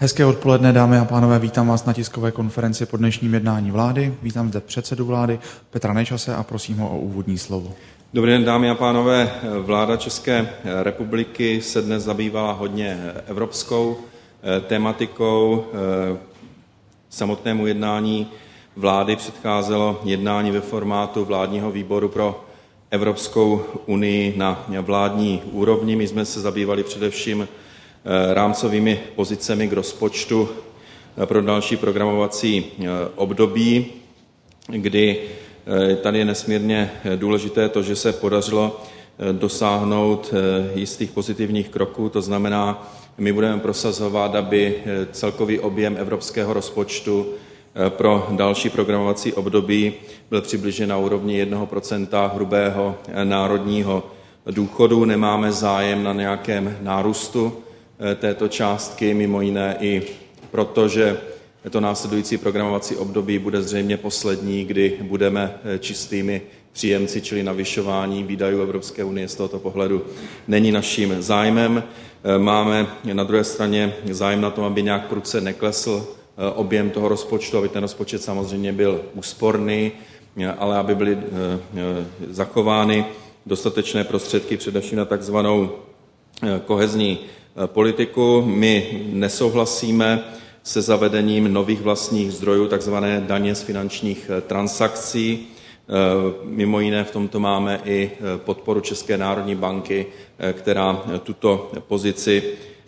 Hezké odpoledne, dámy a pánové, vítám vás na tiskové konferenci po dnešním jednání vlády. Vítám zde předsedu vlády Petra Nečase a prosím ho o úvodní slovo. Dobrý den, dámy a pánové. Vláda České republiky se dnes zabývala hodně evropskou tematikou. Samotnému jednání vlády předcházelo jednání ve formátu vládního výboru pro Evropskou unii na vládní úrovni. My jsme se zabývali především rámcovými pozicemi k rozpočtu pro další programovací období, kdy tady je nesmírně důležité to, že se podařilo dosáhnout jistých pozitivních kroků. To znamená, my budeme prosazovat, aby celkový objem evropského rozpočtu pro další programovací období byl přibližen na úrovni 1% hrubého národního důchodu. Nemáme zájem na nějakém nárůstu této částky, mimo jiné i proto, že to následující programovací období bude zřejmě poslední, kdy budeme čistými příjemci, čili navyšování výdajů Evropské unie z tohoto pohledu není naším zájmem. Máme na druhé straně zájem na tom, aby nějak prudce neklesl objem toho rozpočtu, aby ten rozpočet samozřejmě byl úsporný, ale aby byly zachovány dostatečné prostředky především na takzvanou kohezní politiku. My nesouhlasíme se zavedením nových vlastních zdrojů, takzvané daně z finančních transakcí. Mimo jiné v tomto máme i podporu České národní banky, která tuto pozici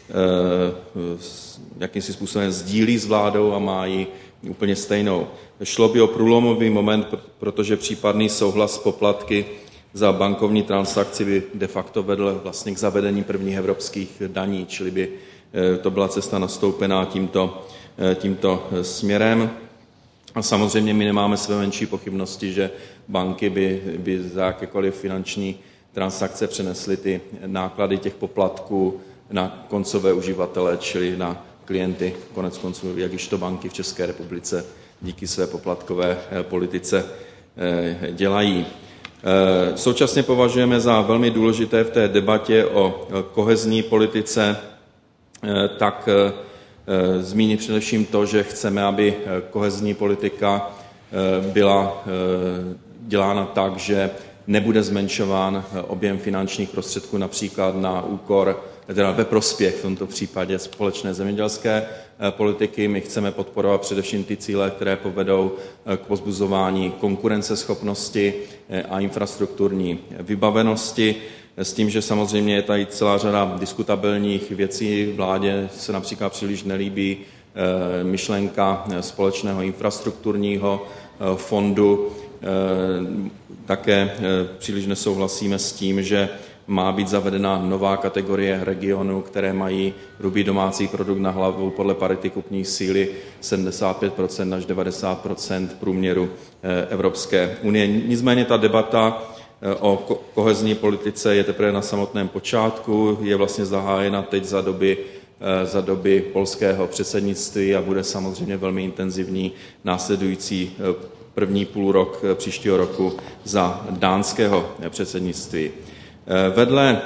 jakýmsi způsobem sdílí s vládou a má ji úplně stejnou. Šlo by o průlomový moment, protože případný souhlas s poplatky za bankovní transakci by de facto vedl vlastně k zavedení prvních evropských daní, čili by to byla cesta nastoupená tímto směrem. A samozřejmě my nemáme své menší pochybnosti, že banky by za jakékoliv finanční transakce přenesly ty náklady těch poplatků na koncové uživatele, čili na klienty, konec konců, jak již to banky v České republice díky své poplatkové politice dělají. Současně považujeme za velmi důležité v té debatě o kohezní politice tak zmínit především to, že chceme, aby kohezní politika byla dělána tak, že nebude zmenšován objem finančních prostředků například na úkor, teda ve prospěch v tomto případě společné zemědělské politiky. My chceme podporovat především ty cíle, které povedou k povzbuzování konkurenceschopnosti a infrastrukturní vybavenosti, s tím, že samozřejmě je tady celá řada diskutabilních věcí. Vládě se například příliš nelíbí myšlenka společného infrastrukturního fondu. Také příliš nesouhlasíme s tím, že má být zavedena nová kategorie regionů, které mají hrubý domácí produkt na hlavu podle parity kupní síly 75% až 90% průměru Evropské unie. Nicméně ta debata o kohezní politice je teprve na samotném počátku, je vlastně zahájena teď za doby polského předsednictví a bude samozřejmě velmi intenzivní následující první půlrok příštího roku za dánského předsednictví. Vedle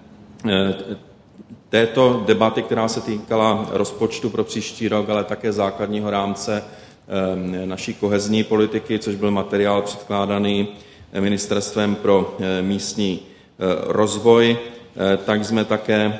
této debaty, která se týkala rozpočtu pro příští rok, ale také základního rámce naší kohezní politiky, což byl materiál předkládaný Ministerstvem pro místní rozvoj, tak jsme také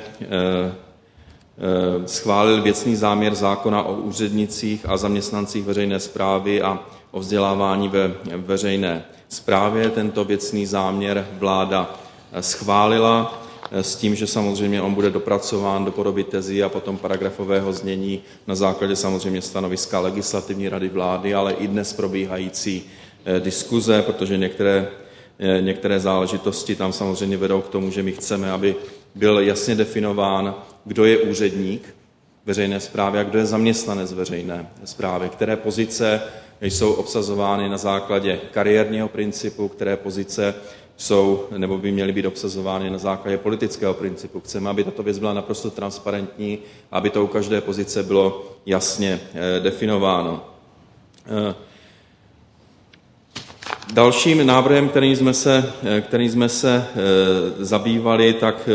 schválili věcný záměr zákona o úřednicích a zaměstnancích veřejné správy a o vzdělávání ve veřejné správě. Tento věcný záměr vláda schválila s tím, že samozřejmě on bude dopracován do podoby tezí a potom paragrafového znění na základě samozřejmě stanoviska Legislativní rady vlády, ale i dnes probíhající diskuze, protože některé záležitosti tam samozřejmě vedou k tomu, že my chceme, aby byl jasně definován, kdo je úředník veřejné správy a kdo je zaměstnanec veřejné správy, které pozice jsou obsazovány na základě kariérního principu, které pozice jsou nebo by měly být obsazovány na základě politického principu. Chceme, aby tato věc byla naprosto transparentní, aby to u každé pozice bylo jasně definováno. Dalším návrhem, kterým jsme se zabývali, tak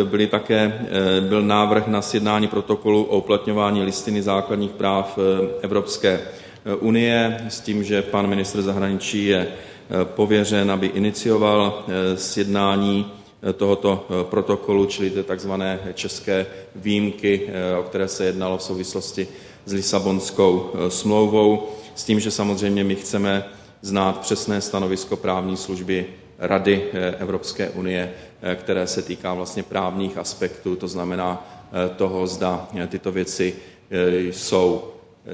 byl návrh na sjednání protokolu o uplatňování listiny základních práv Evropské unie s tím, že pan ministr zahraničí je pověřen, aby inicioval sjednání tohoto protokolu, čili té takzvané české výjimky, o které se jednalo v souvislosti s Lisabonskou smlouvou, s tím, že samozřejmě my chceme znát přesné stanovisko právní služby Rady Evropské unie, které se týká vlastně právních aspektů, to znamená toho, zda tyto věci jsou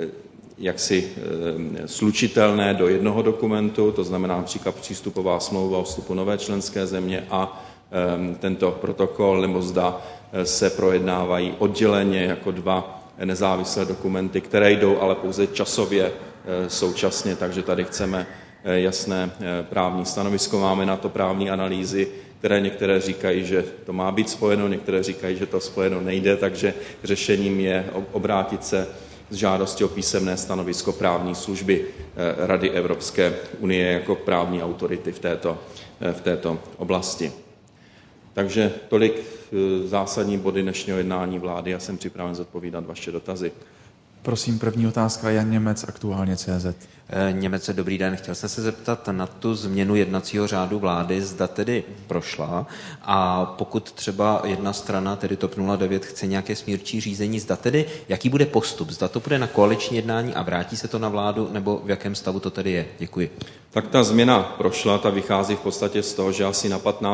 jaksi slučitelné do jednoho dokumentu, to znamená například přístupová smlouva o vstupu nové členské země a tento protokol, nebo zda se projednávají odděleně jako dva nezávislé dokumenty, které jdou ale pouze časově současně, takže tady chceme jasné právní stanovisko. Máme na to právní analýzy, které některé říkají, že to má být spojeno, některé říkají, že to spojeno nejde, takže řešením je obrátit se s žádostí o písemné stanovisko právní služby Rady Evropské unie jako právní autority v této oblasti. Takže tolik zásadní body dnešního jednání vlády a jsem připraven zodpovídat vaše dotazy. Prosím, první otázka, Jan Němec, Aktuálně.cz. Němece, dobrý den. Chtěl jsem se zeptat na tu změnu jednacího řádu vlády, zda tedy prošla a pokud třeba jedna strana, tedy TOP 09, chce nějaké smírčí řízení, zda tedy, jaký bude postup? Zda to bude na koaliční jednání a vrátí se to na vládu, nebo v jakém stavu to tedy je? Děkuji. Tak ta změna prošla, ta vychází v podstatě z toho, že asi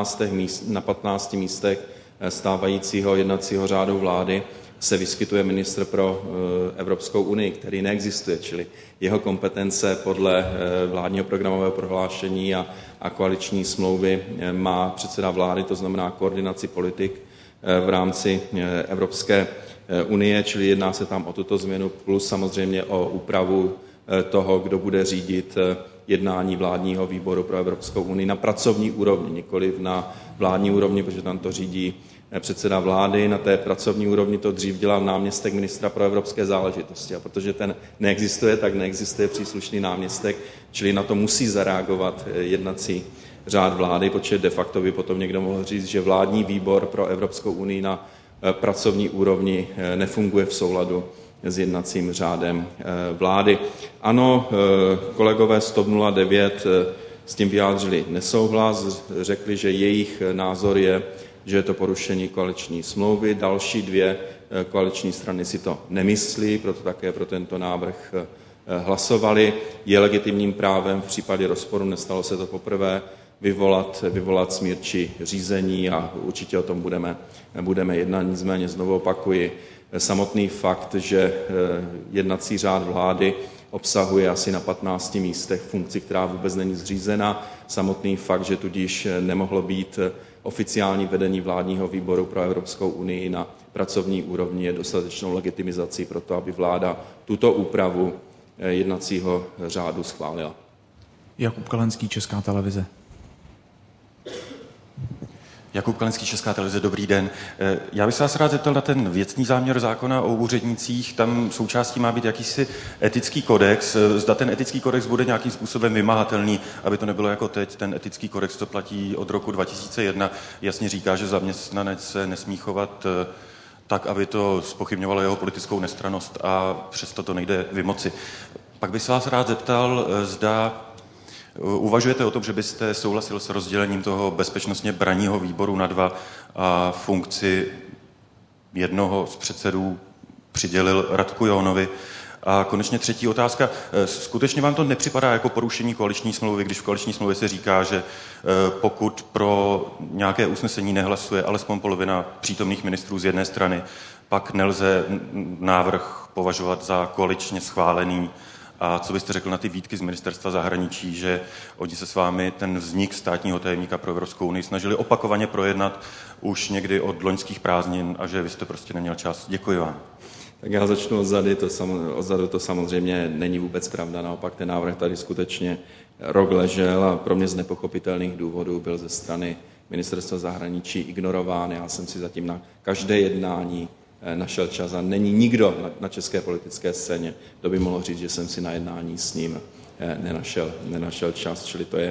na 15 místech stávajícího jednacího řádu vlády se vyskytuje ministr pro Evropskou unii, který neexistuje, čili jeho kompetence podle vládního programového prohlášení a koaliční smlouvy má předseda vlády, to znamená koordinaci politik v rámci Evropské unie, čili jedná se tam o tuto změnu, plus samozřejmě o úpravu toho, kdo bude řídit jednání vládního výboru pro Evropskou unii na pracovní úrovni, nikoliv na vládní úrovni, protože tam to řídí předseda vlády. Na té pracovní úrovni to dřív dělal náměstek ministra pro evropské záležitosti. A protože ten neexistuje, tak neexistuje příslušný náměstek, čili na to musí zareagovat jednací řád vlády, protože de facto by potom někdo mohl říct, že vládní výbor pro Evropskou unii na pracovní úrovni nefunguje v souladu s jednacím řádem vlády. Ano, kolegové z TOP 09 s tím vyjádřili nesouhlas, řekli, že jejich názor je, že je to porušení koaliční smlouvy. Další dvě koaliční strany si to nemyslí, proto také pro tento návrh hlasovali. Je legitimním právem v případě rozporu, nestalo se to poprvé, vyvolat smírčí řízení a určitě o tom budeme jednat. Nicméně znovu opakuji, samotný fakt, že jednací řád vlády obsahuje asi na 15 místech funkci, která vůbec není zřízena. Samotný fakt, že tudíž nemohlo být oficiální vedení vládního výboru pro Evropskou unii na pracovní úrovni, je dostatečnou legitimizací pro to, aby vláda tuto úpravu jednacího řádu schválila. Jakub Kalenský, Česká televize. Jakub Kalenský, Česká televize, dobrý den. Já bych se vás rád zeptal na ten věcný záměr zákona o úřednících. Tam součástí má být jakýsi etický kodex. Zda ten etický kodex bude nějakým způsobem vymahatelný, aby to nebylo jako teď. Ten etický kodex, co platí od roku 2001, jasně říká, že zaměstnanec se nesmí chovat tak, aby to zpochybňovalo jeho politickou nestrannost a přesto to nejde vymoci. Pak bych se vás rád zeptal, zda uvažujete o tom, že byste souhlasil s rozdělením toho bezpečnostně branního výboru na dva a funkci jednoho z předsedů přidělil Radku Johnovi. A konečně třetí otázka. Skutečně vám to nepřipadá jako porušení koaliční smlouvy, když v koaliční smlouvě se říká, že pokud pro nějaké usnesení nehlasuje alespoň polovina přítomných ministrů z jedné strany, pak nelze návrh považovat za koaličně schválený. A co byste řekl na ty výtky z ministerstva zahraničí, že oni se s vámi ten vznik státního tajemníka pro Evropskou unii snažili opakovaně projednat už někdy od loňských prázdnin a že vy jste prostě neměl čas. Děkuji vám. Tak já začnu odzadu, to samozřejmě není vůbec pravda, naopak ten návrh tady skutečně rok ležel a pro mě z nepochopitelných důvodů byl ze strany ministerstva zahraničí ignorován. Já jsem si zatím na každé jednání našel čas a není nikdo na české politické scéně, kdo by mohl říct, že jsem si na jednání s ním nenašel čas, čili to je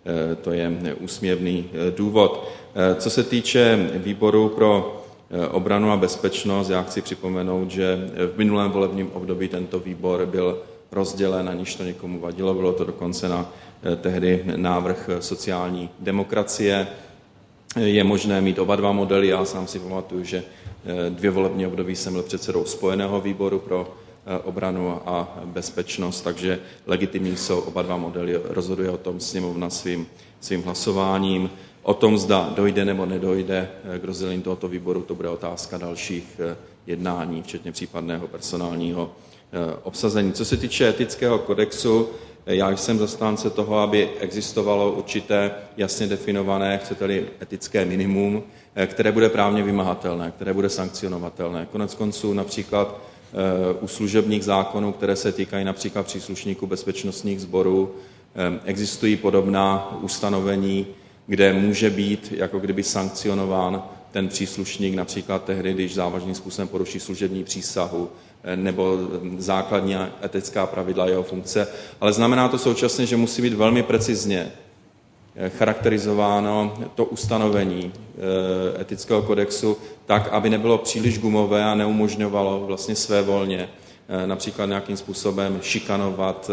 to je úsměvný důvod. Co se týče výboru pro obranu a bezpečnost, já chci připomenout, že v minulém volebním období tento výbor byl rozdělen, aniž to někomu vadilo, bylo to dokonce na tehdy návrh sociální demokracie. Je možné mít oba dva modely, já sám si pamatuju, že 2 volební období jsem byl předsedou spojeného výboru pro obranu a bezpečnost, takže legitimní jsou oba dva modely, rozhoduje o tom sněmovna svým hlasováním. O tom, zda dojde nebo nedojde k rozdělení tohoto výboru, to bude otázka dalších jednání, včetně případného personálního obsazení. Co se týče etického kodexu, já jsem zastánce toho, aby existovalo určité jasně definované, chcete-li etické minimum, které bude právně vymahatelné, které bude sankcionovatelné. Konec konců například u služebních zákonů, které se týkají například příslušníků bezpečnostních sborů, existují podobná ustanovení, kde může být jako kdyby sankcionován ten příslušník například tehdy, když závažným způsobem poruší služební přísahu nebo základní etická pravidla jeho funkce. Ale znamená to současně, že musí být velmi precizně charakterizováno to ustanovení etického kodexu tak, aby nebylo příliš gumové a neumožňovalo vlastně svévolně například nějakým způsobem šikanovat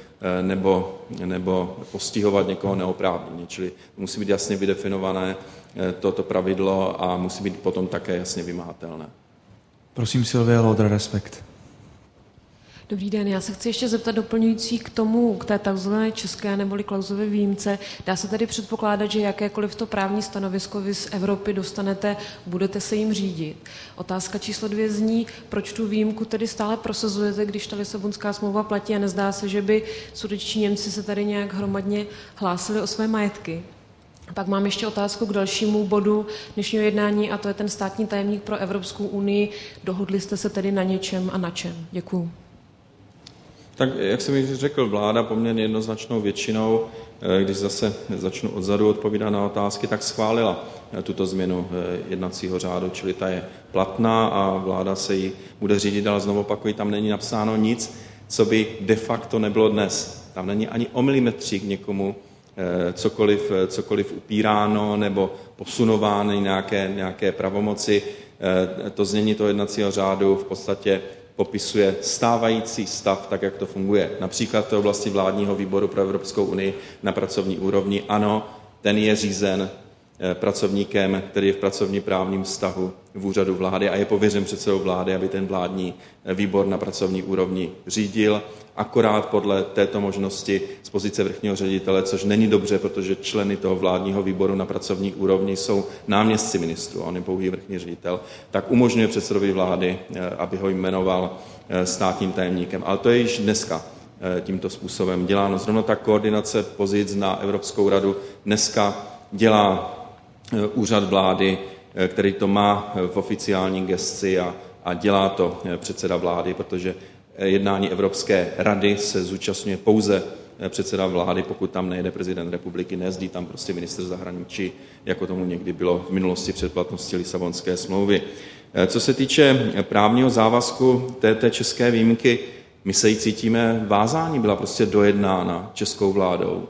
nebo postihovat někoho neoprávněně. Čili musí být jasně vydefinované toto pravidlo a musí být potom také jasně vymahatelné. Prosím, Silvia Lodr, Respekt. Dobrý den, já se chci ještě zeptat doplňující k té takzvané české neboli Klausově výjimce. Dá se tedy předpokládat, že jakékoliv to právní stanovisko vy z Evropy dostanete, budete se jim řídit? Otázka číslo 2 zní, proč tu výjimku tedy stále prosazujete, když ta Lisabonská smlouva platí a nezdá se, že by sudetští Němci se tady nějak hromadně hlásili o své majetky? Pak mám ještě otázku k dalšímu bodu dnešního jednání a to je ten státní tajemník pro Evropskou unii. Dohodli jste se tedy na něčem a na čem? Děkuju. Tak, jak jsem již řekl, vláda poměrně jednoznačnou většinou, když zase začnu odzadu odpovídat na otázky, tak schválila tuto změnu jednacího řádu, čili ta je platná a vláda se jí bude řídit, ale znovu opakuji, tam není napsáno nic, co by de facto nebylo dnes. Tam není ani o milimetřík někomu cokoliv upíráno nebo posunovány nějaké pravomoci. To znění toho jednacího řádu v podstatě popisuje stávající stav, tak jak to funguje. Například v té oblasti vládního výboru pro Evropskou unii na pracovní úrovni. Ano, ten je řízen pracovníkem, který je v pracovní právním vztahu v úřadu vlády a je pověřen předsedou vlády, aby ten vládní výbor na pracovní úrovni řídil, akorát podle této možnosti z pozice vrchního ředitele, což není dobře, protože členy toho vládního výboru na pracovní úrovni jsou náměstci ministrů, on je pouhý vrchní ředitel, tak umožňuje předsedovi vlády, aby ho jmenoval státním tajemníkem. Ale to je již dneska tímto způsobem děláno. Zrovna ta koordinace pozic na Evropskou radu dneska dělá úřad vlády, který to má v oficiální gesci a dělá to předseda vlády, protože jednání Evropské rady se zúčastňuje pouze předseda vlády, pokud tam nejde prezident republiky, nejezdí tam prostě ministr zahraničí, jako tomu někdy bylo v minulosti před platností Lisabonské smlouvy. Co se týče právního závazku té české výjimky, my se jí cítíme vázání, byla prostě dojednána českou vládou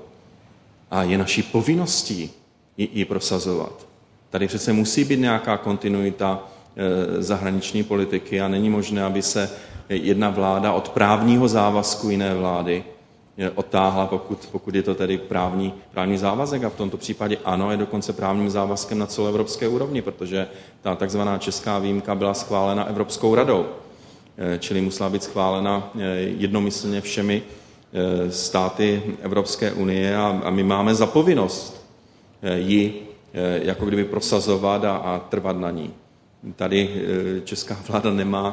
a je naší povinností ji prosazovat. Tady přece musí být nějaká kontinuita zahraniční politiky a není možné, aby se jedna vláda od právního závazku jiné vlády odtáhla, pokud je to tedy právní závazek. A v tomto případě ano, je dokonce právním závazkem na celoevropské úrovni, protože ta takzvaná česká výjimka byla schválena Evropskou radou, čili musela být schválena jednomyslně všemi státy Evropské unie a my máme za povinnost ji jako kdyby prosazovat a trvat na ní. Tady česká vláda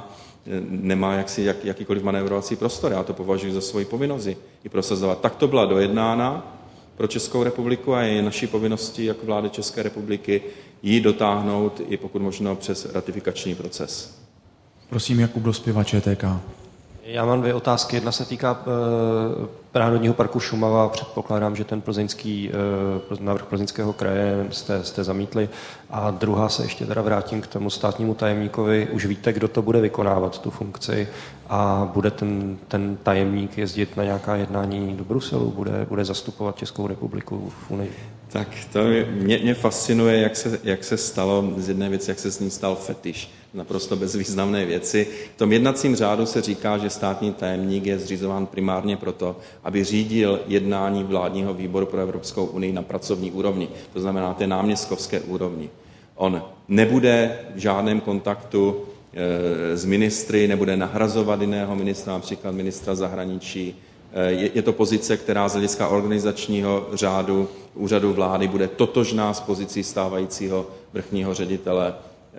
nemá jakýkoliv manévrovací prostor. Já to považuji za svoji povinnost ji prosazovat. Tak to byla dojednána pro Českou republiku a je naší povinností jako vlády České republiky ji dotáhnout i pokud možno přes ratifikační proces. Prosím, Jakub Dospiva, ČTK. Já mám 2 otázky. Jedna se týká Národního parku Šumava, předpokládám, že ten návrh Plzeňského kraje jste zamítli. A druhá se ještě teda vrátím k tomu státnímu tajemníkovi. Už víte, kdo to bude vykonávat, tu funkci, a bude ten tajemník jezdit na nějaká jednání do Bruselu, bude zastupovat Českou republiku v Unii? Tak to mě fascinuje, jak se stalo z jedné věci, jak se z ní stal fetiš. Naprosto bezvýznamné věci. V tom jednacím řádu se říká, že státní tajemník je zřizován primárně proto, aby řídil jednání vládního výboru pro Evropskou unii na pracovní úrovni. To znamená té náměstkovské úrovni. On nebude v žádném kontaktu s ministry, nebude nahrazovat jiného ministra, například ministra zahraničí. Je to pozice, která z hlediska organizačního řádu úřadu vlády bude totožná s pozicí stávajícího vrchního ředitele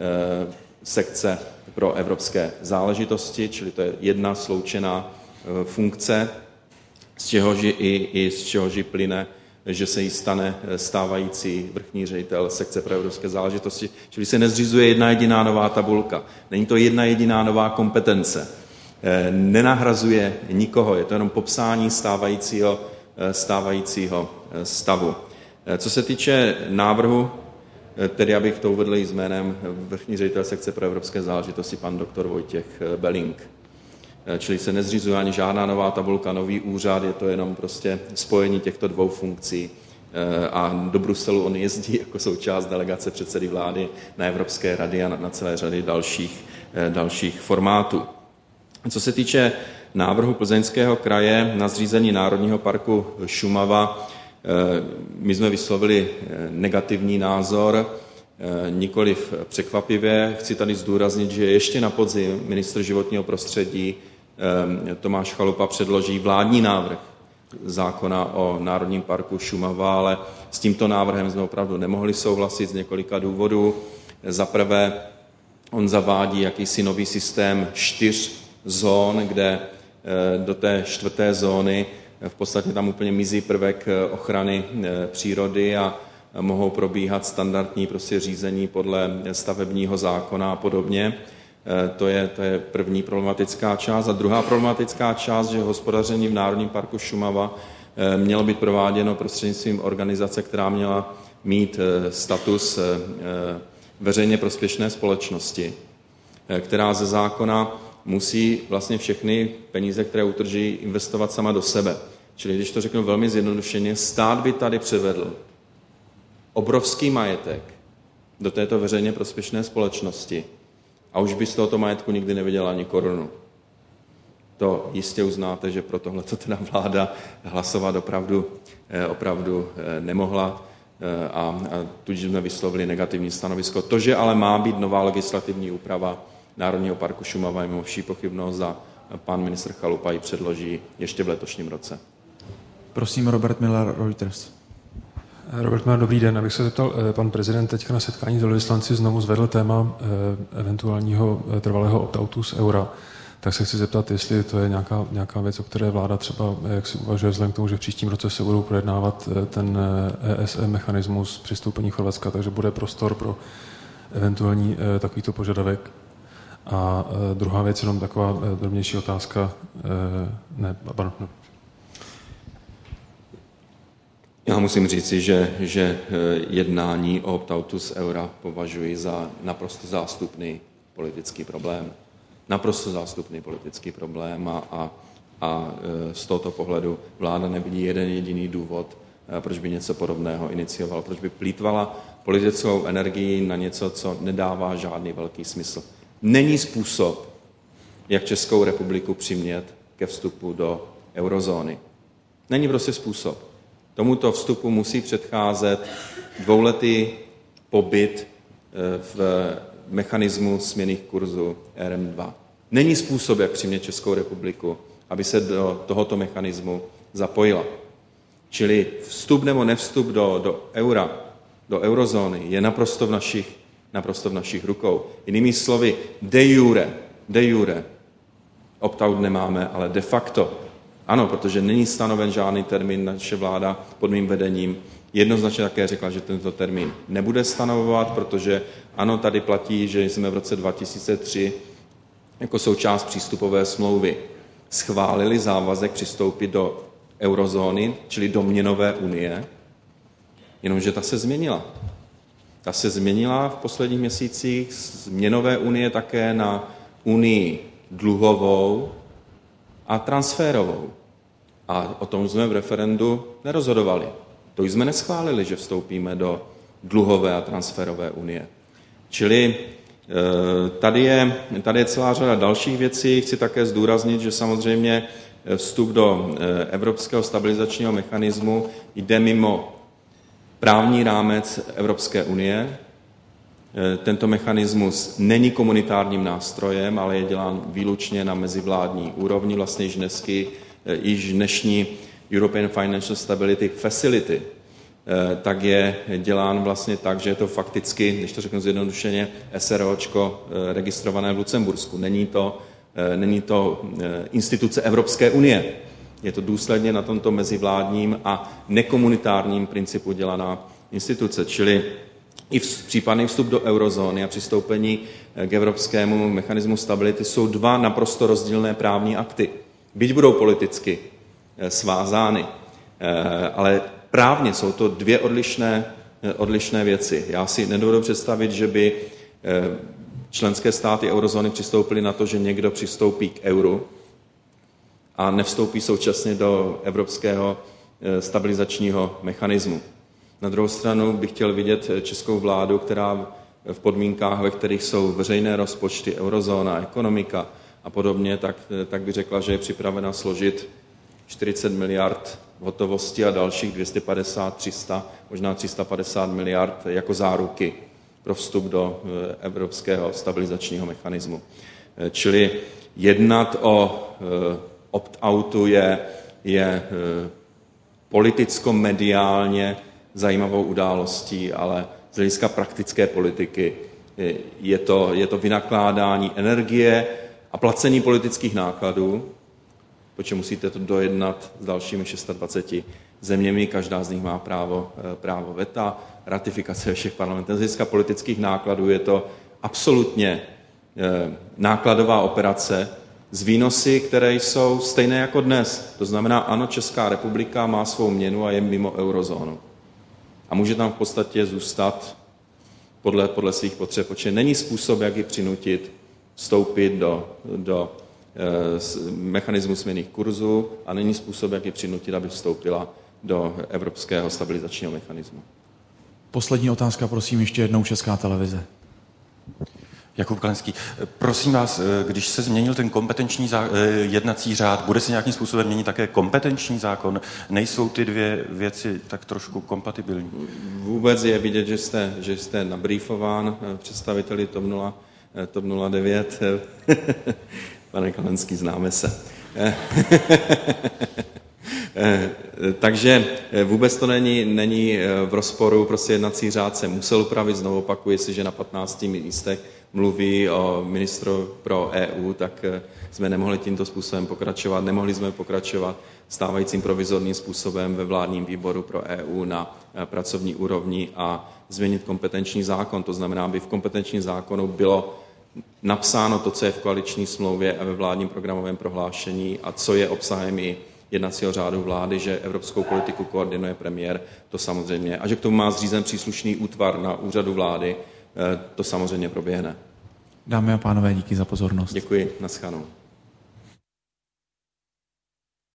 sekce pro evropské záležitosti, čili to je jedna sloučená funkce, z čehož i plyne, že se jí stane stávající vrchní ředitel sekce pro evropské záležitosti, čili se nezřizuje jedna jediná nová tabulka. Není to jedna jediná nová kompetence. Nenahrazuje nikoho, je to jenom popsání stávajícího stavu. Co se týče návrhu, tedy abych to uvedl i s jménem vrchní ředitel sekce pro evropské záležitosti, pan doktor Vojtěch Belling. Čili se nezřizuje ani žádná nová tabulka, nový úřad, je to jenom prostě spojení těchto dvou funkcí. A do Bruselu on jezdí jako součást delegace předsedy vlády na Evropské rady a na celé řady dalších formátů. Co se týče návrhu Plzeňského kraje na zřízení Národního parku Šumava, my jsme vyslovili negativní názor, nikoliv překvapivě. Chci tady zdůraznit, že ještě na podzim ministr životního prostředí Tomáš Chalupa předloží vládní návrh zákona o Národním parku Šumava, ale s tímto návrhem jsme opravdu nemohli souhlasit z několika důvodů. Za prvé, on zavádí jakýsi nový systém 4 zón, kde do té 4. zóny v podstatě tam úplně mizí prvek ochrany přírody a mohou probíhat standardní prostě řízení podle stavebního zákona a podobně. To je první problematická část. A druhá problematická část, že hospodaření v Národním parku Šumava mělo být prováděno prostřednictvím organizace, která měla mít status veřejně prospěšné společnosti, která ze zákona musí vlastně všechny peníze, které utrží, investovat sama do sebe. Čili když to řeknu velmi zjednodušeně, stát by tady převedl obrovský majetek do této veřejně prospěšné společnosti a už by z tohoto majetku nikdy neviděl ani korunu. To jistě uznáte, že pro tohleto teda vláda hlasovat opravdu nemohla a tudíž jsme vyslovili negativní stanovisko. To, že ale má být nová legislativní úprava Národního parku Šumava, je mimo vší pochybnost a pan ministr Chalupa ji předloží ještě v letošním roce. Prosím, Robert Miller, Reuters. Robert Miller, dobrý den. Abych se zeptal, pan prezident teďka na setkání s velvyslanci znovu zvedl téma eventuálního trvalého opt-outu z eura. Tak se chci zeptat, jestli to je nějaká věc, o které vláda třeba, jak si uvažuje, vzhledem k tomu, že v příštím roce se budou projednávat ten ESM mechanismus přistoupení Chorvatska, takže bude prostor pro eventuální takovýto požadavek. A druhá věc, jenom taková drobnější otázka. Já musím říci, že jednání o opt-outu z eura považuji za naprosto zástupný politický problém. Naprosto zástupný politický problém a z tohoto pohledu vláda nevidí jeden jediný důvod, proč by něco podobného inicioval, proč by plýtvala politickou energii na něco, co nedává žádný velký smysl. Není způsob, jak Českou republiku přimět ke vstupu do eurozóny. Není prostě způsob. Tomuto vstupu musí předcházet dvouletý pobyt v mechanismu směnných kurzů RM2. Není způsob, jak přimět Českou republiku, aby se do tohoto mechanismu zapojila. Čili vstup nebo nevstup do eura, do eurozóny je naprosto v našich rukou. Jinými slovy, de jure, opt-out nemáme, ale de facto ano, protože není stanoven žádný termín, naše vláda pod mým vedením jednoznačně také řekla, že tento termín nebude stanovovat, protože ano, tady platí, že jsme v roce 2003 jako součást přístupové smlouvy schválili závazek přistoupit do eurozóny, čili do měnové unie, jenomže ta se změnila. Ta se změnila v posledních měsících z měnové unie také na unii dluhovou a transferovou. A o tom jsme v referendu nerozhodovali. To jsme neschválili, že vstoupíme do dluhové a transferové unie. Čili tady je celá řada dalších věcí. Chci také zdůraznit, že samozřejmě vstup do Evropského stabilizačního mechanismu jde mimo právní rámec Evropské unie. Tento mechanismus není komunitárním nástrojem, ale je dělán výlučně na mezivládní úrovni. Vlastně již dnešní European Financial Stability Facility tak je dělán vlastně tak, že je to fakticky, když to řeknu zjednodušeně, SROčko registrované v Lucembursku. Není to instituce Evropské unie. Je to důsledně na tomto mezivládním a nekomunitárním principu dělaná instituce. Čili i případný vstup do eurozóny a přistoupení k evropskému mechanismu stability jsou dva naprosto rozdílné právní akty. Byť budou politicky svázány, ale právně jsou to dvě odlišné věci. Já si nedovedu představit, že by členské státy eurozóny přistoupily na to, že někdo přistoupí k euru a nevstoupí současně do evropského stabilizačního mechanismu. Na druhou stranu bych chtěl vidět českou vládu, která v podmínkách, ve kterých jsou veřejné rozpočty, eurozóna, ekonomika a podobně, tak by řekla, že je připravena složit 40 miliard v hotovosti a dalších 250, 300, možná 350 miliard jako záruky pro vstup do evropského stabilizačního mechanismu. Čili jednat o opt-outu je politicko-mediálně zajímavou událostí, ale z hlediska praktické politiky je to vynakládání energie a placení politických nákladů, protože musíte to dojednat s dalšími 26 zeměmi, každá z nich má právo veta, ratifikace ve všech parlamentech. Z hlediska politických nákladů je to absolutně nákladová operace s výnosy, které jsou stejné jako dnes. To znamená, ano, Česká republika má svou měnu a je mimo eurozónu. A může tam v podstatě zůstat podle svých potřeb, protože není způsob, jak ji přinutit vstoupit do mechanismu směnných kurzů a není způsob, jak ji přinutit, aby vstoupila do evropského stabilizačního mechanismu. Poslední otázka, prosím, ještě jednou Česká televize. Jakub Kalenský, prosím vás, když se změnil ten kompetenční jednací řád, bude se nějakým způsobem měnit také kompetenční zákon? Nejsou ty dvě věci tak trošku kompatibilní? Vůbec je vidět, že jste nabrýfován představiteli TOP 09. Pane Kalenský, známe se. Takže vůbec to není v rozporu, prostě jednací řád se musel upravit, znovu opakuji, jestliže na 15 místech mluví o ministru pro EU, tak jsme nemohli tímto způsobem pokračovat. Nemohli jsme pokračovat stávajícím provizorním způsobem ve vládním výboru pro EU na pracovní úrovni a změnit kompetenční zákon. To znamená, aby v kompetenčním zákonu bylo napsáno to, co je v koaliční smlouvě a ve vládním programovém prohlášení a co je obsahem i jednacího řádu vlády, že evropskou politiku koordinuje premiér, to samozřejmě. A že k tomu má zřízen příslušný útvar na úřadu vlády, to samozřejmě proběhne. Dámy a pánové, díky za pozornost. Děkuji, naschledanou.